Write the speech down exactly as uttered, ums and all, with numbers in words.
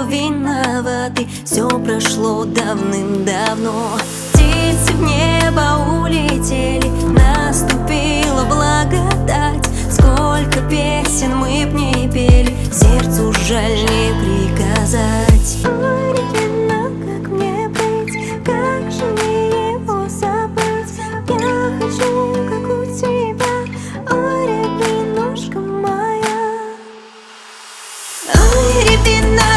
виноваты, все прошло давным-давно. Птицы в небо улетели, наступила благодать. Сколько песен мы б не пели, сердцу жаль не приказать. Ой, ребенок, как мне быть, как же мне его забыть? Я хочу, как у тебя, ой, рябинушка моя. Ой, рябина,